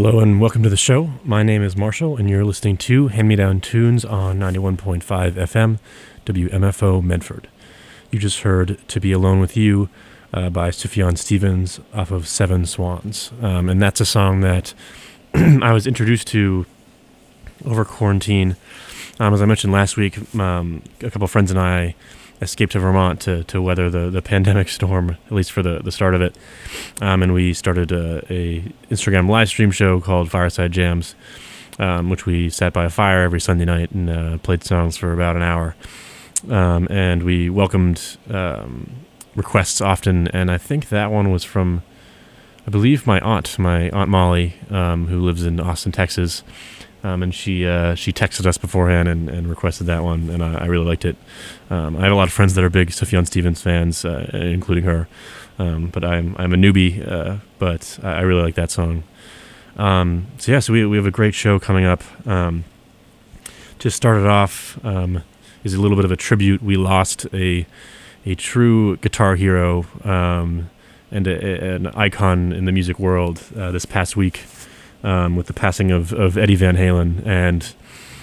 Hello and welcome to the show. My name is Marshall and you're listening to Hand Me Down Tunes on 91.5 FM, WMFO Medford. You just heard To Be Alone With You by Sufjan Stevens off of Seven Swans. And that's a song that I was introduced to over quarantine. As I mentioned last week, a couple of friends and I escaped to Vermont to weather the pandemic storm, at least for the start of it. And we started a Instagram live stream show called Fireside Jams, which we sat by a fire every Sunday night and played songs for about an hour. And we welcomed requests often, and I think that one was from, I believe, my Aunt Molly, who lives in Austin, Texas. And she texted us beforehand and requested that one, and I really liked it. I have a lot of friends that are big Sufjan Stevens fans, including her, but I'm a newbie, but I really like that song. So we have a great show coming up. Just started off is a little bit of a tribute. We lost a true guitar hero and an icon in the music world this past week. With the passing of Eddie Van Halen, and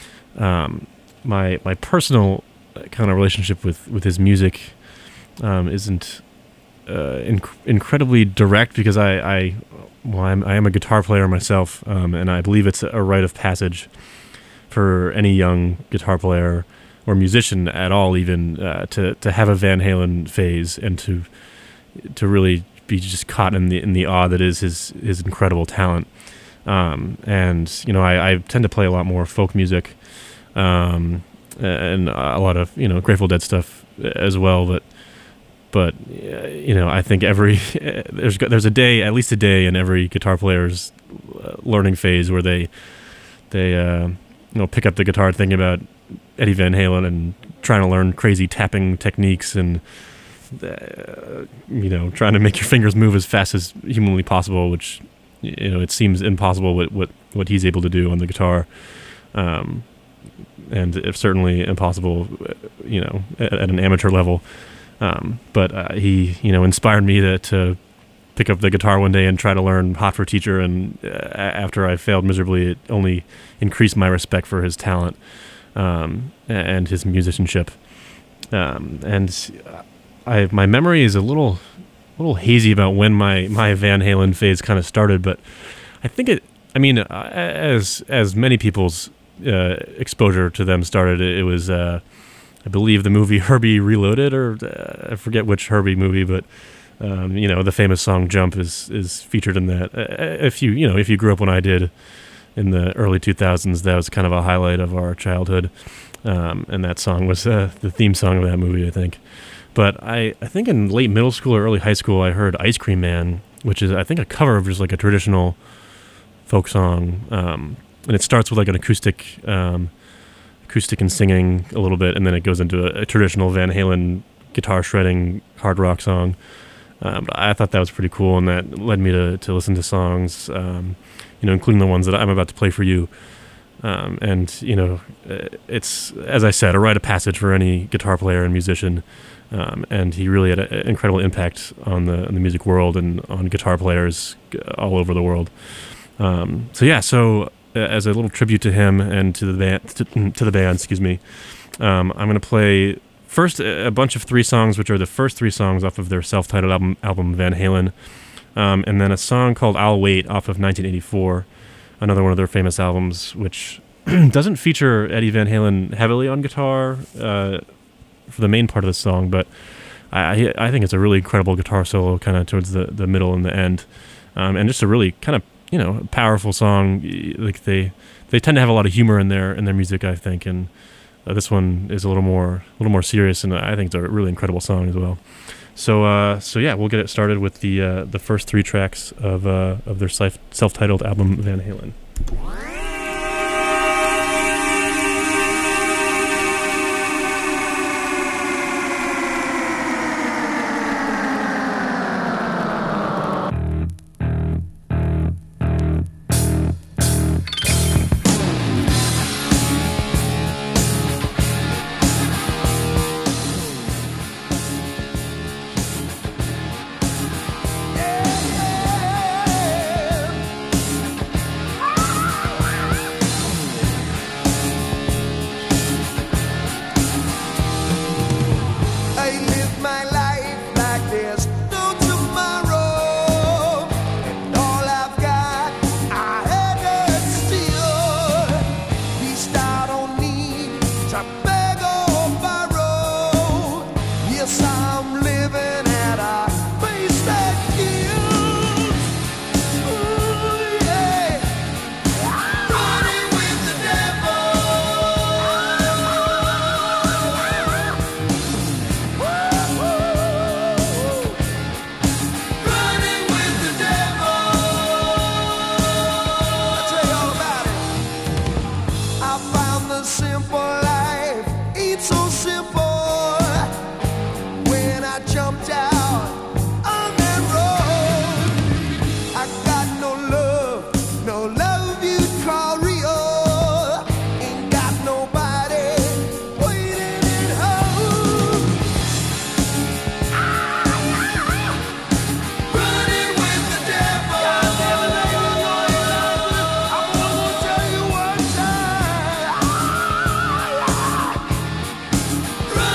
my personal kind of relationship with his music isn't incredibly direct, because I am a guitar player myself, and I believe it's a rite of passage for any young guitar player or musician at all, even to have a Van Halen phase and to really be just caught in the awe that is his incredible talent. And I tend to play a lot more folk music, and a lot of Grateful Dead stuff as well. But I think there's at least a day in every guitar player's learning phase where they pick up the guitar thinking about Eddie Van Halen and trying to learn crazy tapping techniques and trying to make your fingers move as fast as humanly possible, which it seems impossible what he's able to do on the guitar, and it's certainly impossible, at an amateur level. But he, inspired me to pick up the guitar one day and try to learn Hot for Teacher. And after I failed miserably, it only increased my respect for his talent and his musicianship. And my memory is a little hazy about when my Van Halen phase kind of started, but I think as many people's exposure to them started, it was I believe the movie Herbie Reloaded, or I forget which Herbie movie, but the famous song Jump is featured in that. If you grew up when I did in the early 2000s, that was kind of a highlight of our childhood, and that song was the theme song of that movie, I think. But I think in late middle school or early high school, I heard Ice Cream Man, which is, I think, a cover of just like a traditional folk song. And it starts with like an acoustic and singing a little bit, and then it goes into a traditional Van Halen guitar shredding hard rock song. But I thought that was pretty cool, and that led me to listen to songs, including the ones that I'm about to play for you. It's, as I said, a rite of passage for any guitar player and musician. And he really had an incredible impact on the music world and on guitar players all over the world. So as a little tribute to him and to the band, excuse me, I'm going to play first a bunch of 3 songs, which are the first 3 songs off of their self-titled album Van Halen, and then a song called I'll Wait off of 1984, another one of their famous albums, which doesn't feature Eddie Van Halen heavily on guitar for the main part of the song, but I think it's a really incredible guitar solo kind of towards the middle and the end, and just a really kind of powerful song. Like they tend to have a lot of humor in their music, I think, and this one is a little more serious, and I think it's a really incredible song as well. So we'll get it started with the first 3 tracks of their self-titled album Van Halen. I beg or borrow. Yes, I'm living at a pace that kills. Ooh, yeah. Running with the devil. Running with the devil. I'll tell you all about it. I found the simple life ain't so simple when I jumped out on that road. I got no love you'd call real. Ain't got nobody waiting at home. Running with the devil. I'm gonna tell you one time. Running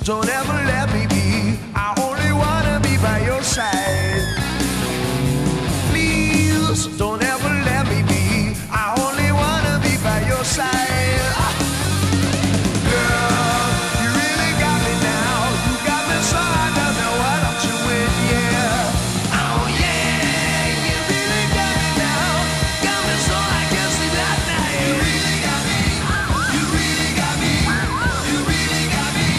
don't ever let me be. I only wanna be by your side. Please don't ever let me be. I only wanna be by your side. Girl, you really got me now. You got me so I don't know what I'm doing, yeah. Oh yeah, you really got me now. Got me so I can't sleep at night. You really got me. You really got me. You really got me.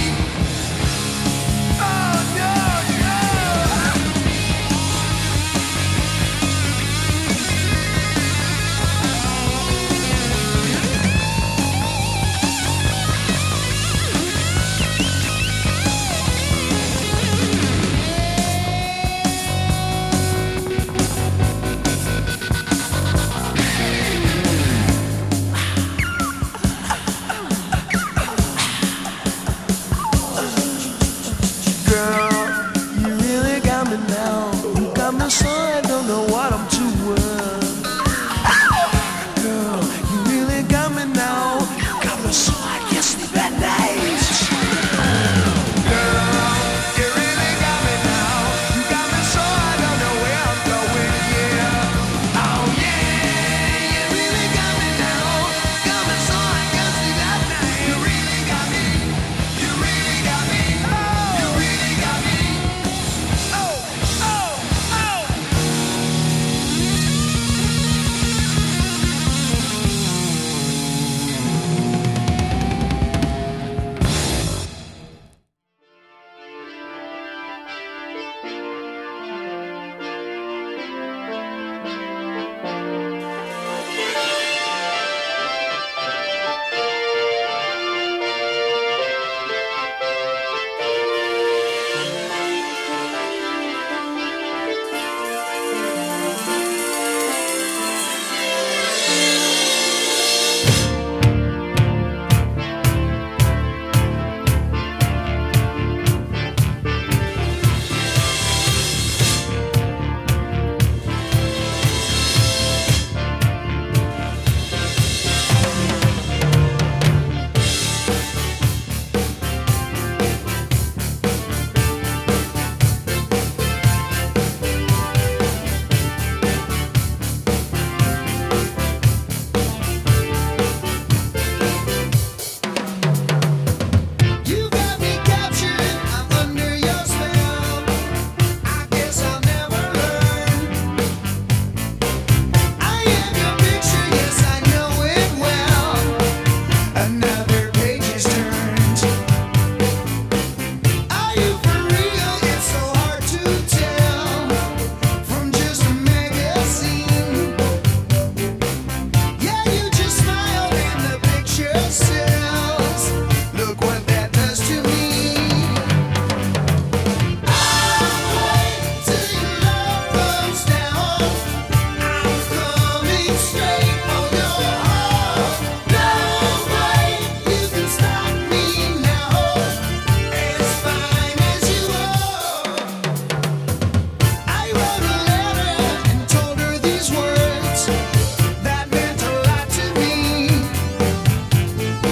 Oh no, no. Girl, you really got me now. You got me so I don't know what I'm doing. Girl, you really got me now. You got me so I can't sleep at night. Girl, you really got me now. You got me so I don't know where I'm going, yeah. Oh yeah, you really got me now. Got me so I can't sleep at night. You really got me. You really got me. You really got me. Oh, oh, oh. You got me captured, I'm under your spell. I guess I'll never learn. I am your picture, yes I know it well. Another page is turned. Are you for real? It's so hard to tell from just a magazine. Yeah, you just smiled and the picture sells. Look what that does to me. I'll wait till your love comes down. I'm coming straight for your heart. No way you can stop me now. As fine as you are. I wrote a letter and told her these words that meant a lot to me.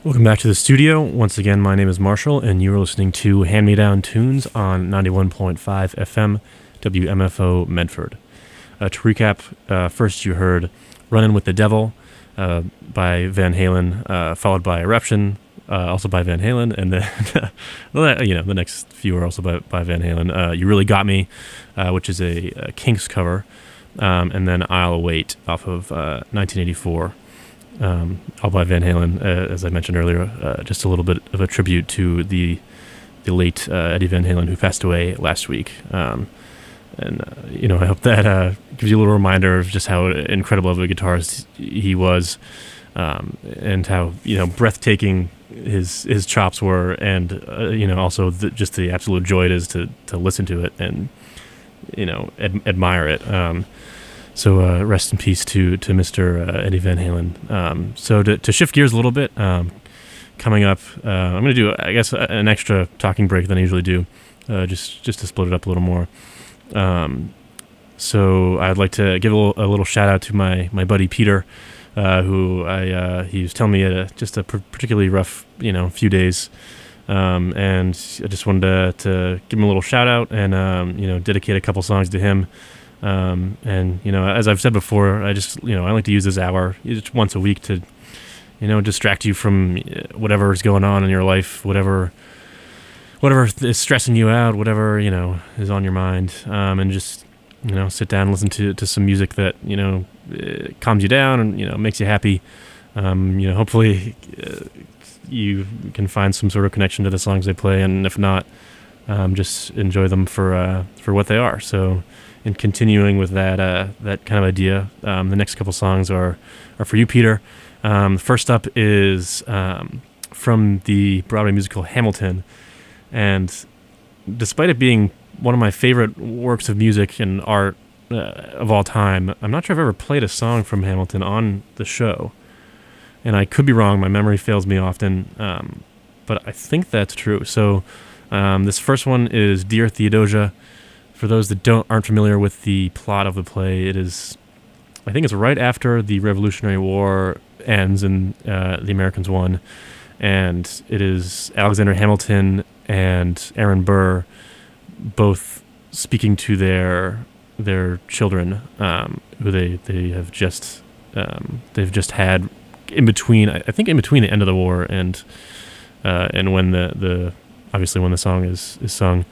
Welcome back to the studio. Once again, my name is Marshall, and you are listening to Hand Me Down Tunes on 91.5 FM, WMFO Medford. To recap, first you heard Runnin' with the Devil by Van Halen, followed by Eruption, also by Van Halen, and then the next few are also by Van Halen. You Really Got Me, which is a Kinks cover, and then I'll Wait off of 1984. All by Van Halen, as I mentioned earlier, just a little bit of a tribute to the late Eddie Van Halen, who passed away last week. I hope that gives you a little reminder of just how incredible of a guitarist he was, and how breathtaking his chops were, and also just the absolute joy it is to listen to it and admire it. So rest in peace to Mr. Eddie Van Halen. So to shift gears a little bit, coming up, I'm going to do, I guess, an extra talking break than I usually do, just to split it up a little more. So I'd like to give a little shout out to my buddy Peter, who he was telling me just a particularly rough few days, and I just wanted to give him a little shout out and dedicate a couple songs to him. As I've said before, I just, I like to use this hour just once a week to, distract you from whatever is going on in your life, whatever is stressing you out, whatever, is on your mind, and just, sit down and listen to some music that, calms you down and, makes you happy. Hopefully you can find some sort of connection to the songs they play, and if not, just enjoy them for what they are. So, in continuing with that kind of idea, the next couple songs are for you, Peter. First up is from the Broadway musical Hamilton, and despite it being one of my favorite works of music and art of all time, I'm not sure I've ever played a song from Hamilton on the show, and I could be wrong. My memory fails me often, but I think that's true. So this first one is Dear Theodosia. For those that aren't familiar with the plot of the play, I think it's right after the Revolutionary War ends and the Americans won, and it is Alexander Hamilton and Aaron Burr both speaking to their children, who they have just they've just had in between the end of the war and when the obviously when the song is sung.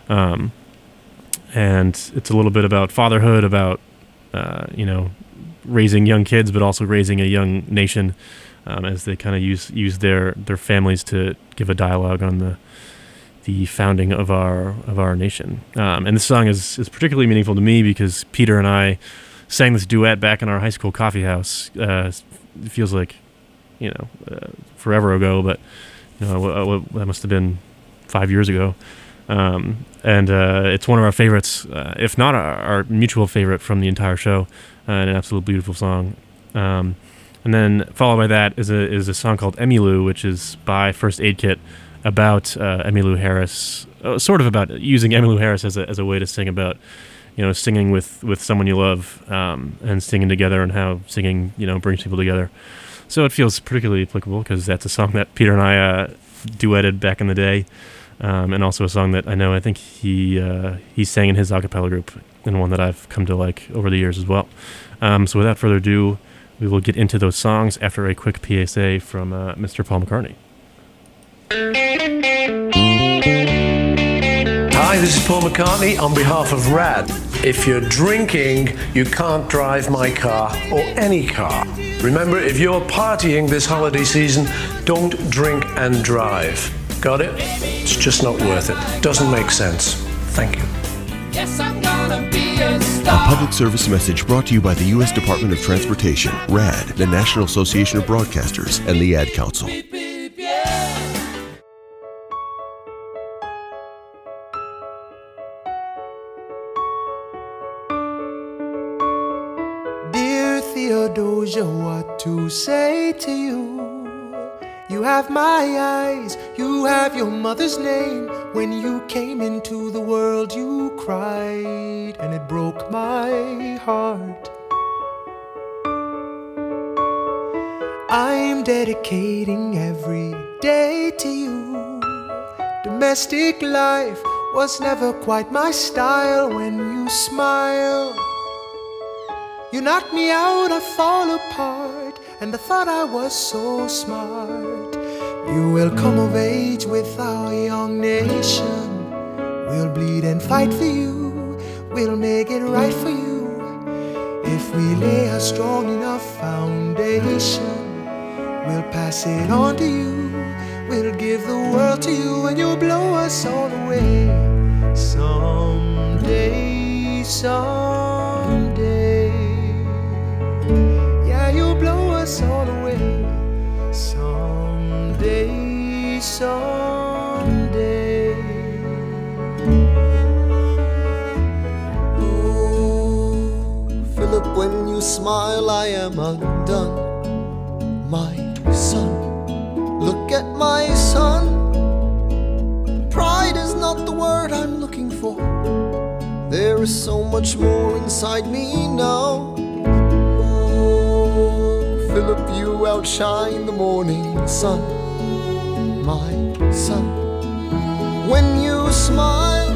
And it's a little bit about fatherhood, about raising young kids, but also raising a young nation, as they kind of use their families to give a dialogue on the founding of our nation. And this song is particularly meaningful to me because Peter and I sang this duet back in our high school coffee house. It feels like forever ago, but that must have been 5 years ago. And it's one of our favorites, if not our mutual favorite from the entire show, and an absolute beautiful song. And then followed by that is a song called Emmylou, which is by First Aid Kit, about Emmylou Harris, sort of about using Emmylou Harris as a way to sing about, singing with someone you love, and singing together, and how singing, brings people together. So it feels particularly applicable because that's a song that Peter and I duetted back in the day. And also a song that I think he sang in his a cappella group, and one that I've come to like over the years as well. So without further ado, we will get into those songs after a quick PSA from Mr. Paul McCartney. Hi, this is Paul McCartney on behalf of RAD. If you're drinking, you can't drive my car or any car. Remember, if you're partying this holiday season, don't drink and drive. Got it? It's just not worth it. Doesn't make sense. Thank you. Yes, I'm gonna be a star. A public service message brought to you by the U.S. Department of Transportation, RAD, the National Association of Broadcasters, and the Ad Council. Beep, beep, yeah. Dear Theodosia, what to say to you? You have my eyes, you have your mother's name. When you came into the world, you cried, and it broke my heart. I'm dedicating every day to you. Domestic life was never quite my style. When you smile, you knock me out, I fall apart. And I thought I was so smart. You will come of age with our young nation. We'll bleed and fight for you. We'll make it right for you. If we lay a strong enough foundation, we'll pass it on to you. We'll give the world to you, and you'll blow us all away. Someday, someday. Yeah, you'll blow us all away. Someday, someday. Oh, Philip, when you smile, I am undone. My son, look at my son. Pride is not the word I'm looking for. There is so much more inside me now. Oh, Philip, you outshine the morning sun. My son, when you smile,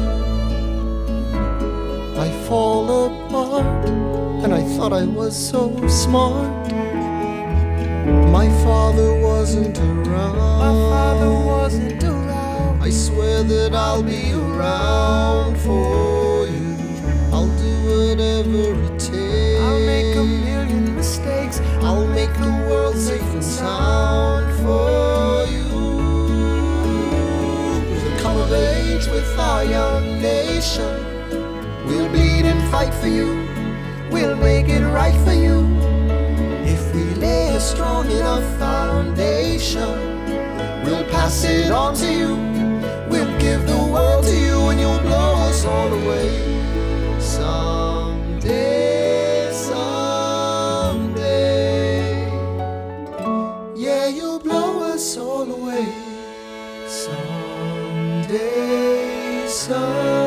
I fall apart. And I thought I was so smart. My father wasn't around. My father wasn't around. I swear that I'll be around for you. I'll do whatever it takes. I'll make a million mistakes. I'll make the world safe and sound for you. We'll come of age with our young nation. We'll bleed and fight for you. We'll make it right for you. If we lay a strong enough foundation, we'll pass it on to you. We'll give the world to you, and you'll blow us all away. Someday, someday. Yeah, you'll blow us all away. Someday, someday.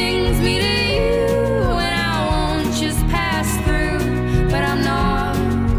But I'm not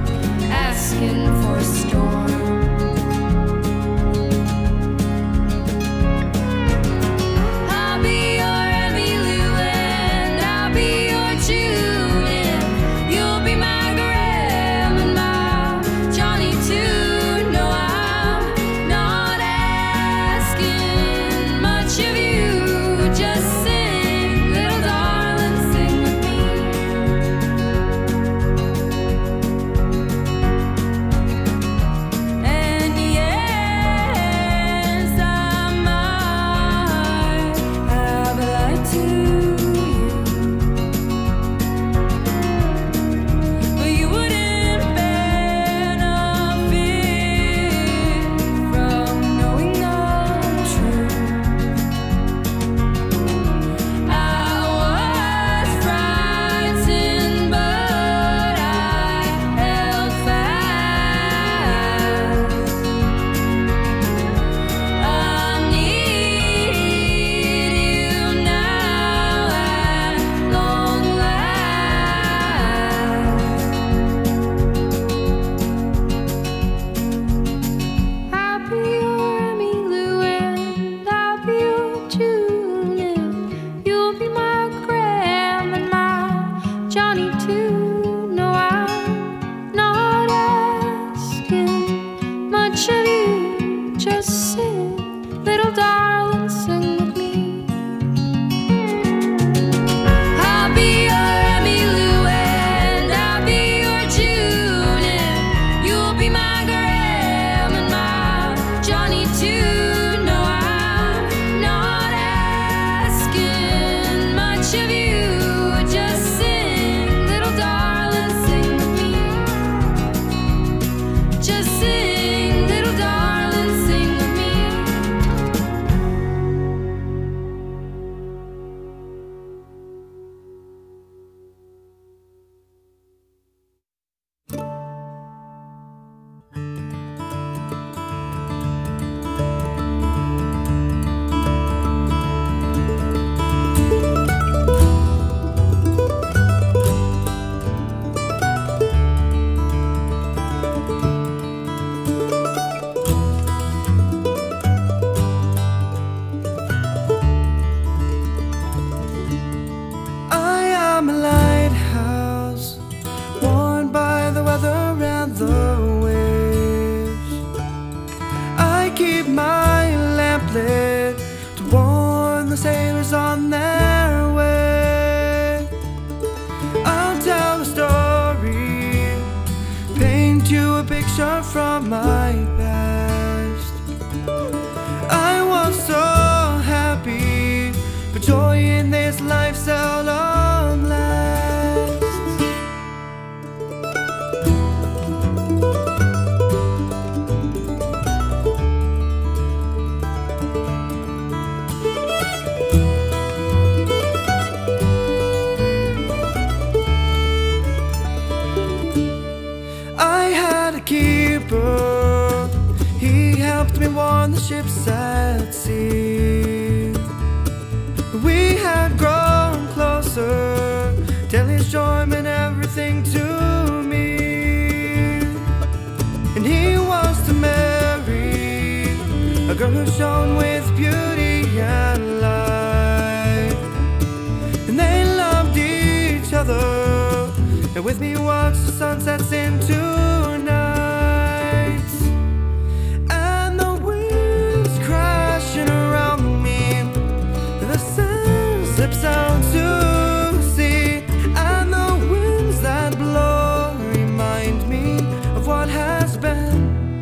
the ships at sea. We had grown closer till his joy meant everything to me. And he was to marry a girl who shone with beauty and light. And they loved each other, and with me watched the sunsets into nights. And the winds crashing around me, the sun slips out to sea. And the winds that blow remind me of what has been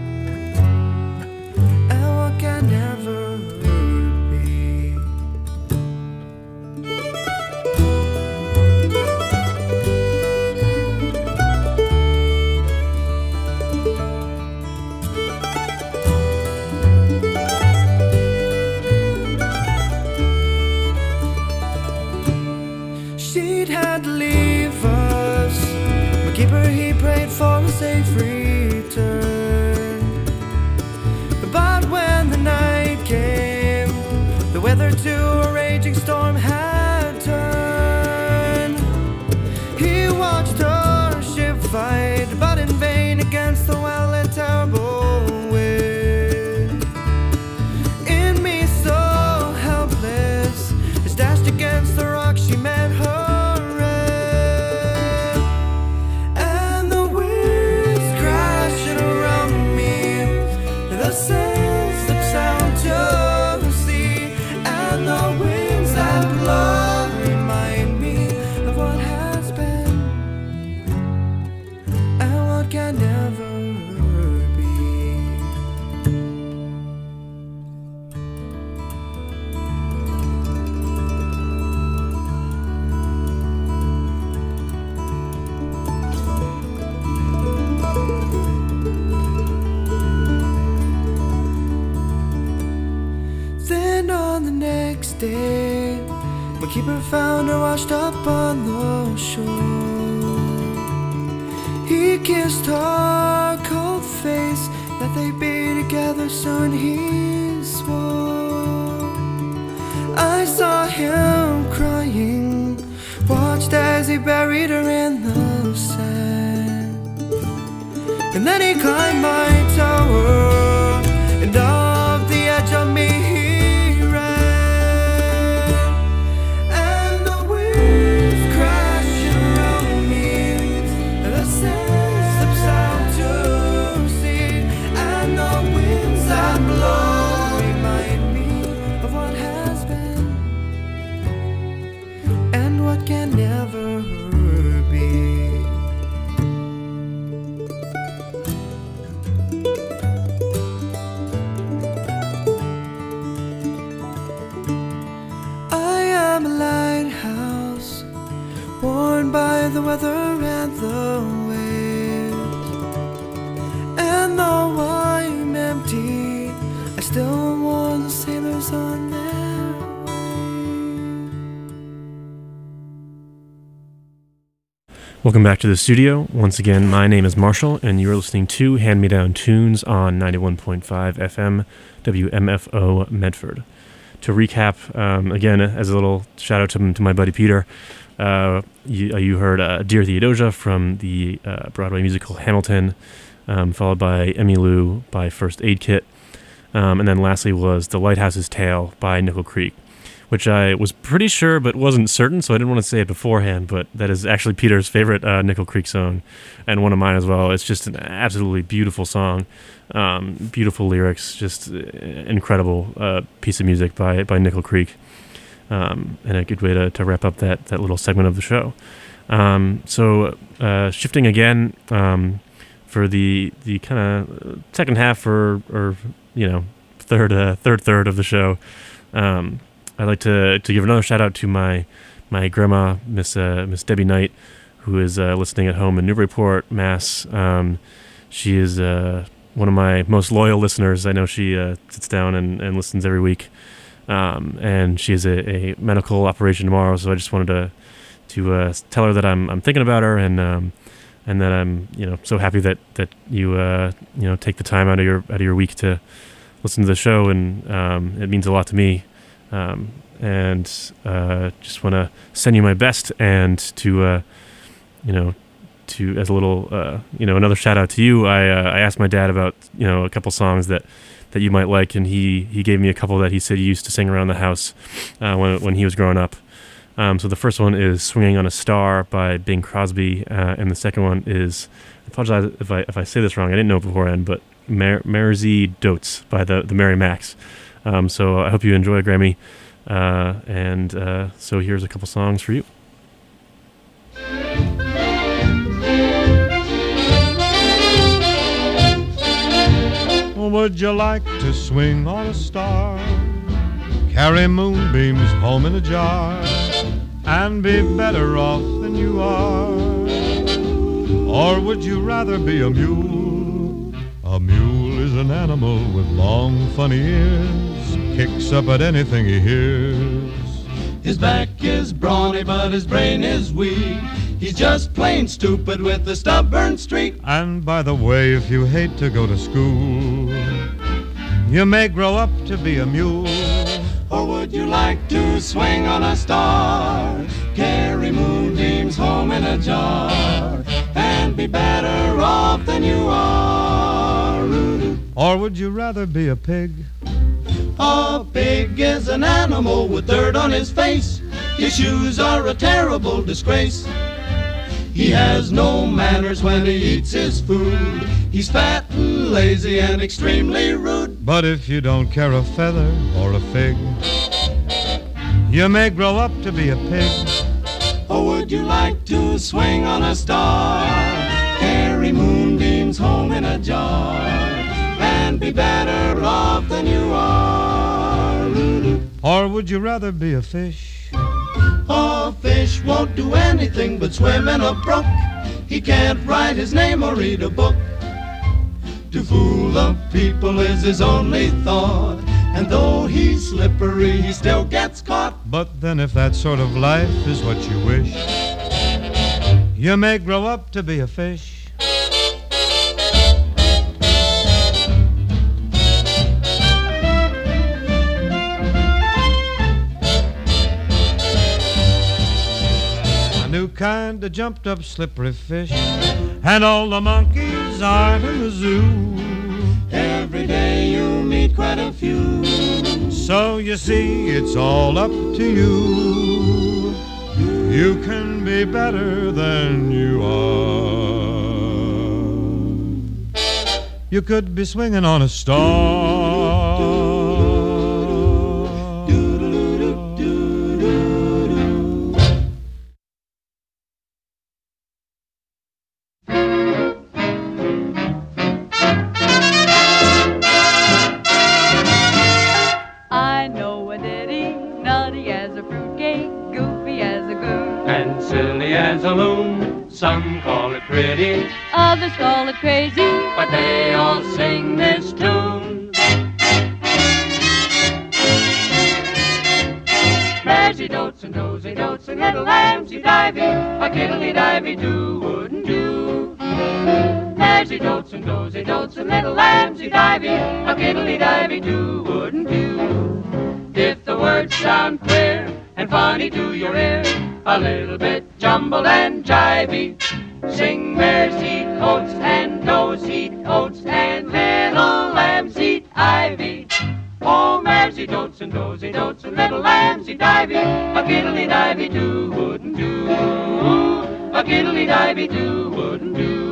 and what can never be. She'd had to leave us. My keeper, he prayed for a safe return. But when the night came, the weather to a raging storm had turned. He watched her ship fight, but in vain against the wild and terrible wind. In me so helpless, as dashed against the rock, she met her end. And the winds crashing around me, the sails slips out to sea. And the winds that blow remind me of what has been and what can never be. Then on the next day, my keeper found her washed up on the shore. He kissed her cold face that they'd be together soon, he swore. I saw him crying, watched as he buried her in the sand. And then he climbed my tower, and off the edge of me he ran. And the winds crashing around me, the sails slips out to sea. And the winds that blow remind me of what has been and what can never be. I am a lighthouse, worn by the weather and the winds. And though I'm empty, I still warn the sailors on their way. Welcome back to the studio. Once again, my name is Marshall, and you're listening to Hand Me Down Tunes on 91.5 FM WMFO Medford. To recap, again, as a little shout out to my buddy Peter, you heard Dear Theodosia from the Broadway musical Hamilton, followed by Emmylou by First Aid Kit, and then lastly was The Lighthouse's Tale by Nickel Creek, which I was pretty sure but wasn't certain, so I didn't want to say it beforehand, but that is actually Peter's favorite Nickel Creek song, and one of mine as well. It's just an absolutely beautiful song, beautiful lyrics, just incredible piece of music by Nickel Creek, and a good way to wrap up that little segment of the show. So shifting again for the kind of second half or third of the show, I'd like to give another shout out to my grandma, Miss Debbie Knight, who is listening at home in Newburyport, Mass. She is one of my most loyal listeners. I know she sits down and listens every week, and she has a medical operation tomorrow. So I just wanted to tell her that I'm thinking about her, and that I'm so happy that you take the time out of your week to listen to the show, and it means a lot to me. And just want to send you my best, and to as a little another shout out to you. I asked my dad about a couple songs that you might like, and he gave me a couple that he said he used to sing around the house when he was growing up. So the first one is "Swinging on a Star" by Bing Crosby, and the second one is, I apologize if I say this wrong, I didn't know it beforehand, but Mersey Dotes by the Merry Macs. So I hope you enjoy, Grammy, and so here's a couple songs for you. Would you like to swing on a star, carry moonbeams home in a jar, and be better off than you are? Or would you rather be a mule? A mule is an animal with long, funny ears, kicks up at anything he hears. His back is brawny, but his brain is weak. He's just plain stupid with a stubborn streak. And by the way, if you hate to go to school, you may grow up to be a mule. Or would you like to swing on a star, carry moonbeams home in a jar, and be better off than you are? Or would you rather be a pig? A pig is an animal with dirt on his face. His shoes are a terrible disgrace. He has no manners when he eats his food. He's fat and lazy and extremely rude. But if you don't care a feather or a fig, you may grow up to be a pig. Or would you like to swing on a star, carry moonbeams home in a jar, and be better off than you are? Or would you rather be a fish? A fish won't do anything but swim in a brook. He can't write his name or read a book. To fool the people is his only thought, and though he's slippery, he still gets caught. But then if that sort of life is what you wish, you may grow up to be a fish. New kind of jumped up slippery fish, and all the monkeys aren't in the zoo. Every day you meet quite a few. So you see, it's all up to you. You can be better than you are. You could be swinging on a star. Some call it pretty, others call it crazy, but they all sing this tune. Mersey dotes and dozy dotes and little lambsy divey, a kiddly-divey do wouldn't do. Mersey dotes and dozy dotes and little lambsy divey, a kiddly-divey do wouldn't do. If the words sound queer and funny to your ear, a little bit jumbled and jivey, sing mares eat oats and does eat oats and little lambs eat ivy. Oh, mares eat oats and dozy dotes and little lambs eat ivy, a kiddly-divey do wouldn't do, a kiddly-divey do wouldn't do.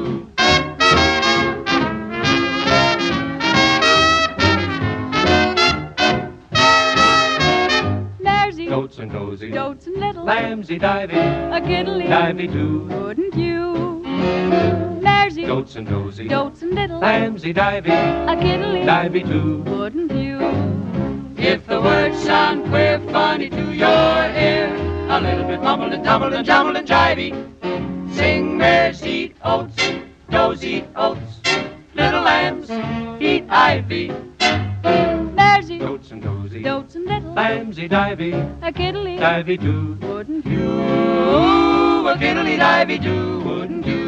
Dotes and dozy, dotes and little lambsy divey, a kiddly divey do, wouldn't you? Mersey, dotes and dozy, dotes and little lambsy divey, a kiddly divey do, wouldn't you? If the words sound queer, funny to your ear, a little bit mumbled and tumbled and jumbled and jivey, sing mares eat oats, does eat oats, little lambs eat ivy. Mersey, Dotes and dozy, dotes and little lambsy divey, a kiddly divey do, wouldn't you? a kiddly divey do wouldn't do.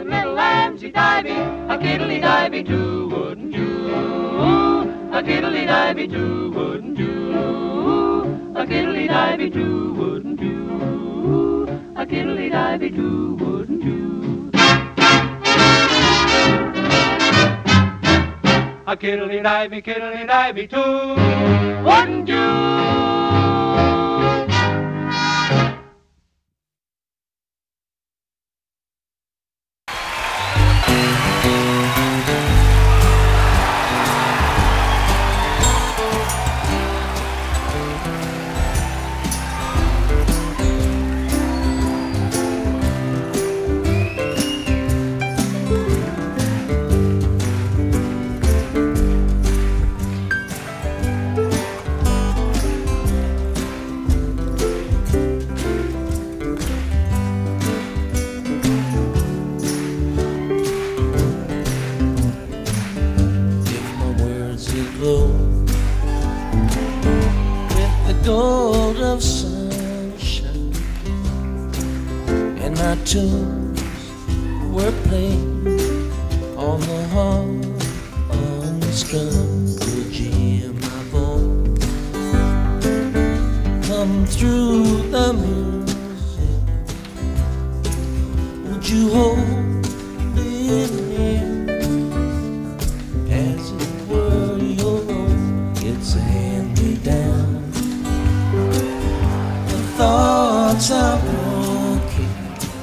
and little lambsy-divey, a kiddly-divey too, wouldn't you? A kiddly-divey too, wouldn't you? A kiddly-divey too, wouldn't you? A kiddly-divey too, wouldn't you? A kiddly-divey too, wouldn't you? Gold of sunshine, and my tunes were playing on the harp-unstrung. Would you hear my voice come through the music? Would you hold it near, as it were your own? It's a hand-me-down. Thoughts are broken,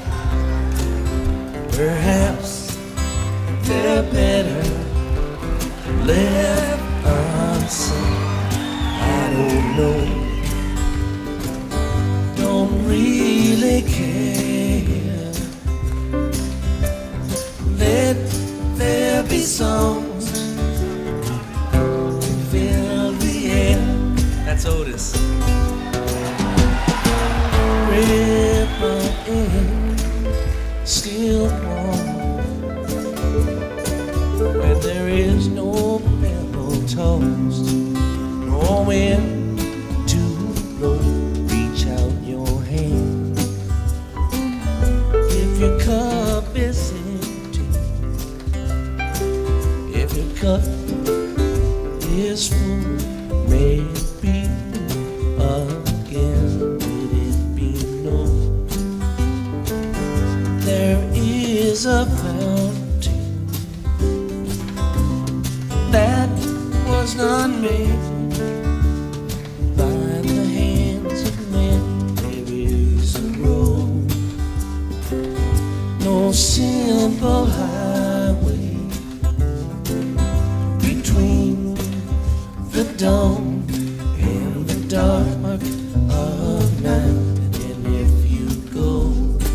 perhaps they're better left unsaid. I don't know, don't really care. Let there be songs to fill the air. That's Otis. Still warm where there is no pebble tossed, no wind to blow. Reach out your hand. If your cup is empty, if your cup is full, may it be again. There is a fountain that was not made by the hands of men. There is a road, no simple highway between the dawn and the dark of night. And if you go,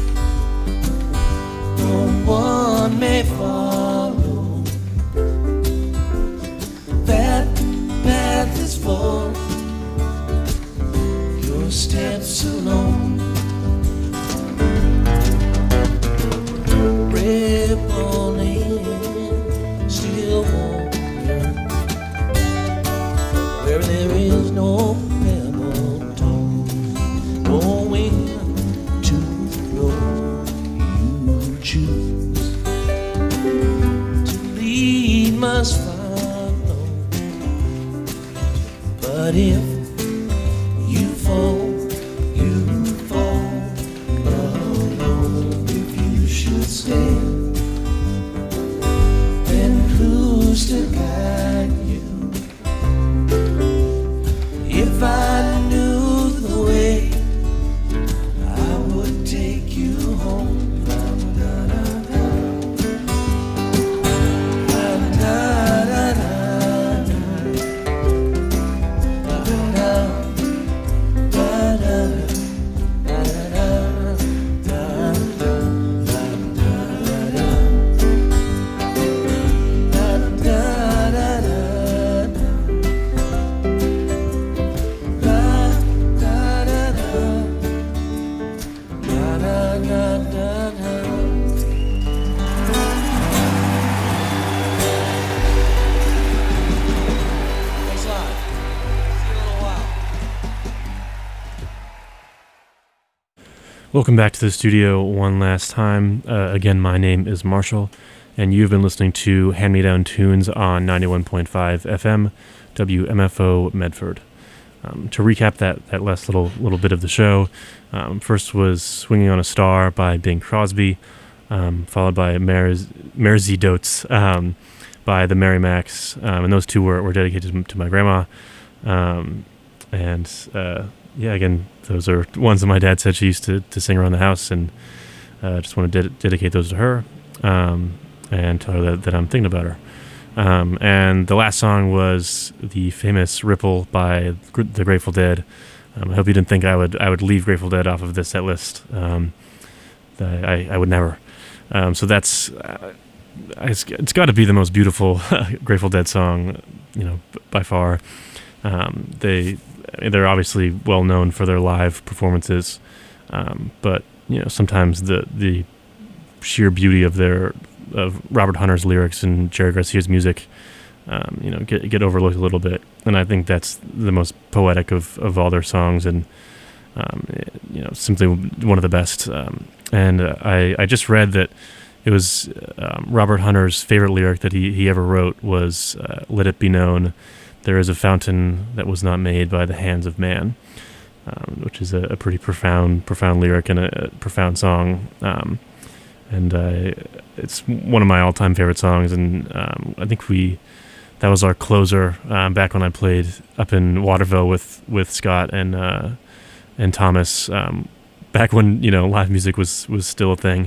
one may follow. That path is for your steps alone. Ripple in still water where there is no pebble tossed, no wind to blow. Choose to lead must follow, but if you fall, you fall alone. If you should stand, then who's to guide you? If I knew the way, I would take you home. Welcome back to the studio one last time. Again, my name is Marshall, and you've been listening to Hand Me Down Tunes on 91.5 FM, WMFO Medford. To recap that last little bit of the show, first was Swinging on a Star by Bing Crosby, followed by Mersey Dotes by the Merrimacs, and those two were dedicated to my grandma. Again, those are ones that my dad said she used to sing around the house, and just want to dedicate those to her, and tell her that I'm thinking about her. And the last song was the famous Ripple by the Grateful Dead. I hope you didn't think I would leave Grateful Dead off of this set list. I would never. So that's it's got to be the most beautiful Grateful Dead song, by far. They're obviously well known for their live performances, but sometimes the sheer beauty of Robert Hunter's lyrics and Jerry Garcia's music, get overlooked a little bit, and I think that's the most poetic of all their songs, and simply one of the best. And I just read that it was Robert Hunter's favorite lyric that he ever wrote was "Let it be known, there is a fountain that was not made by the hands of man," which is a pretty profound lyric and a profound song. It's one of my all-time favorite songs, and I think that was our closer back when I played up in Waterville with Scott and Thomas, back when live music was still a thing.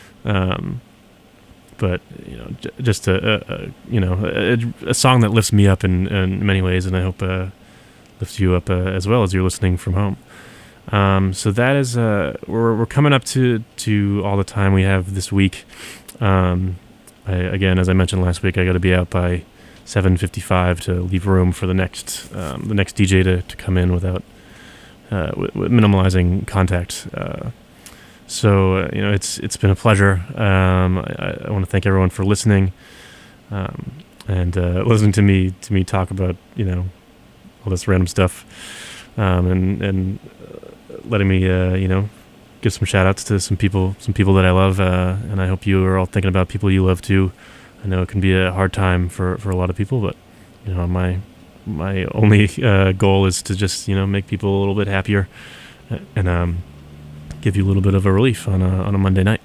But just a song that lifts me up in many ways, and I hope lifts you up as well as you're listening from home. So that is we're coming up to all the time we have this week. Again, as I mentioned last week, I got to be out by 7:55 to leave room for the next DJ to come in without minimalizing contact. So it's been a pleasure. I want to thank everyone for listening and listening to me talk about all this random stuff, and letting me give some shout outs to some people that I love, and I hope you are all thinking about people you love too. I know it can be a hard time for a lot of people, but my only goal is to just make people a little bit happier and give you a little bit of a relief on a Monday night.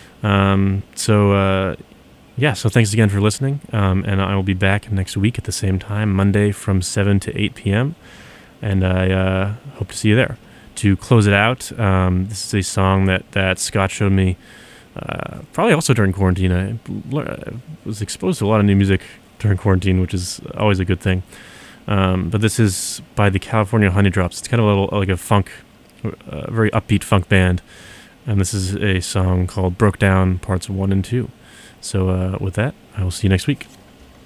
So thanks again for listening, and I will be back next week at the same time, Monday from 7 to 8 p.m., and I hope to see you there. To close it out, this is a song that Scott showed me probably also during quarantine. I was exposed to a lot of new music during quarantine, which is always a good thing. But this is by the California Honeydrops. It's kind of a little like a funk, very upbeat funk band, and this is a song called Broke Down Parts 1 and 2. So with that, I will see you next week.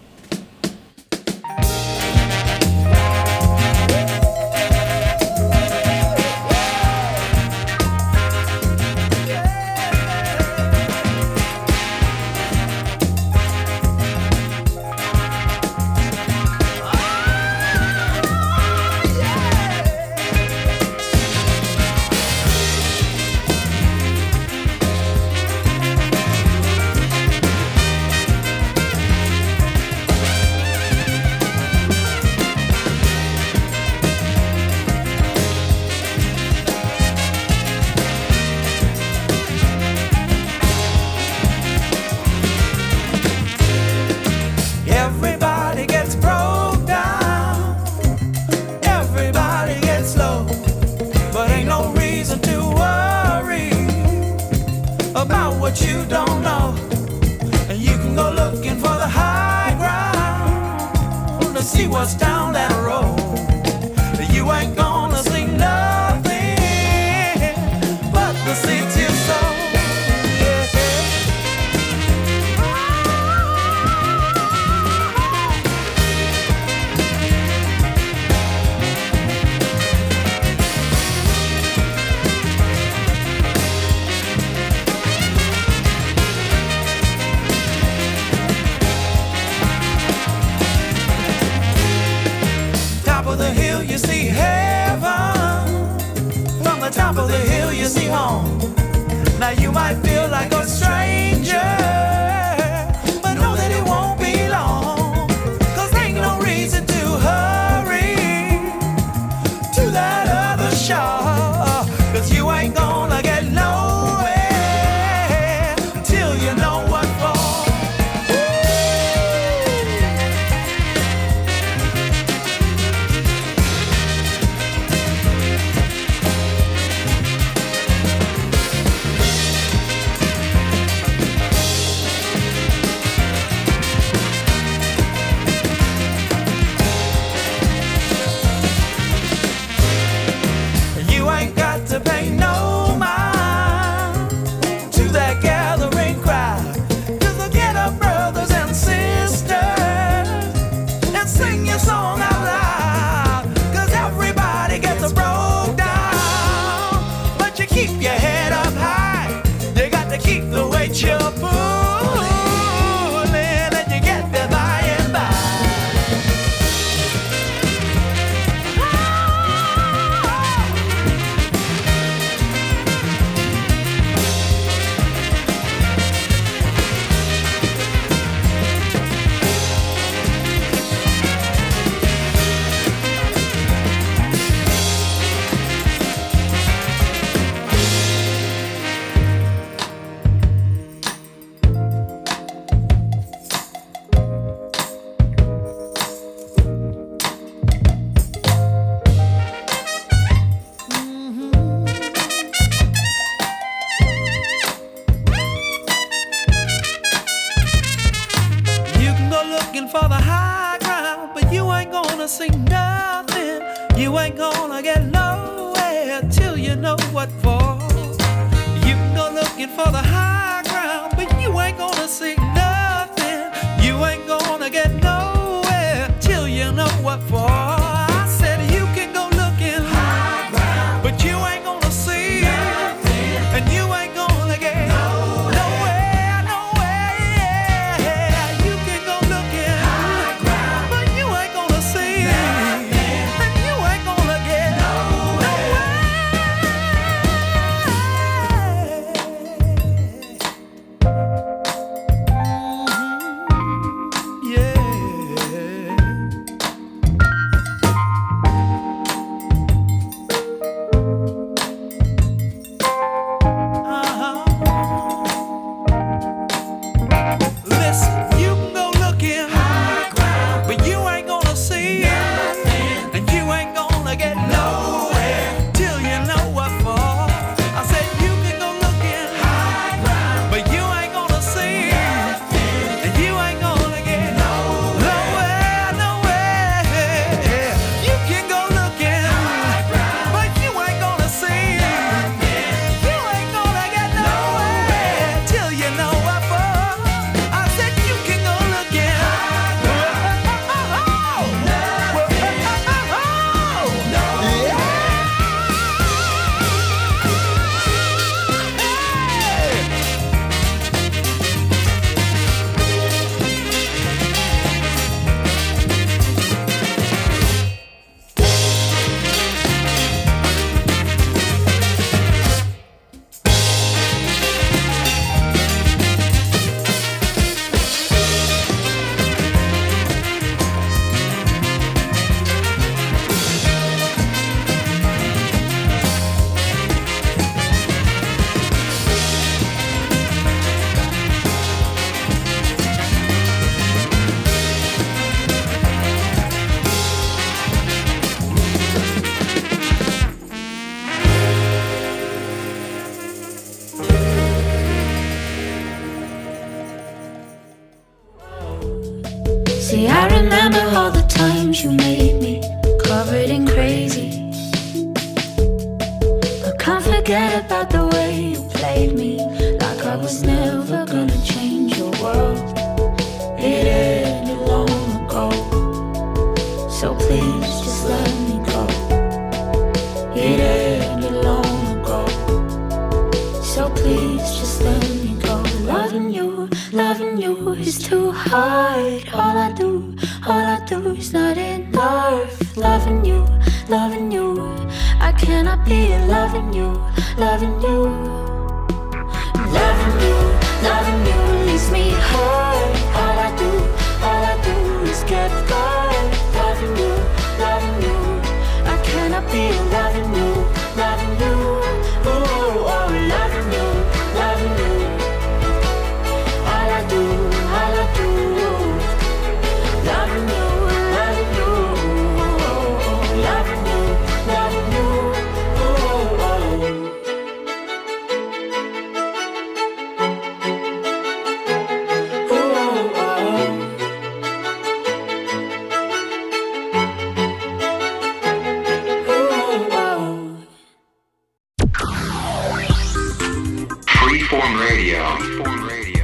What's down that road? You ain't gonna see nothing but the city soul. Top of the hill you see heaven. From the top of the hill you courtesy home. Now you might feel like a stranger, but know that it won't be long. 'Cause ain't no reason to hurry to that other shore. 'Cause you ain't gonna get nowhere till you know what for. To pay no mind to that gathering crowd. Just get up, brothers and sisters, and sing your song out loud. 'Cause everybody gets broke down, but you keep your head up high. You got to keep the weight you're pulling, and you get there by and by. For the high ground, but you ain't gonna see nothing. You ain't gonna get nowhere till you know what for. You can go looking for the high ground, but you ain't gonna see nothing. You ain't gonna get nowhere till you know what for. I said you can go looking high ground, but you ain't gonna see nothing, and you ain't gonna get nowhere, nowhere. You can go looking high ground, but you ain't gonna see nothing, and you ain't gonna get nowhere. Yeah. Listen, you can go looking high ground, but you ain't gonna see nothing, and you ain't gonna get nowhere till you know what for. I said you can go looking high ground, but you ain't gonna see nothing, and you ain't gonna get nowhere, nowhere. You can go looking high ground, but you ain't gonna see nothing, you ain't gonna get nowhere till you know what for. I said you can go looking high ground. See, I remember all the times you made me covered in crazy. I can't forget about the way you played me, like I was never gonna change your world. It ended long ago, so please just let me go. It ended long ago, so please just let me go. Loving you is too hard. All I do is not enough. Loving you, loving you. I cannot be loving you, loving you. Loving you, loving you leaves me hurt. All I do is get hurt. Loving you, loving you. I cannot be loving you, loving you. Oh, oh, loving you, loving you. All I do, loving you, loving you. Oh, loving you, loving you. Oh, oh. Freeform Radio.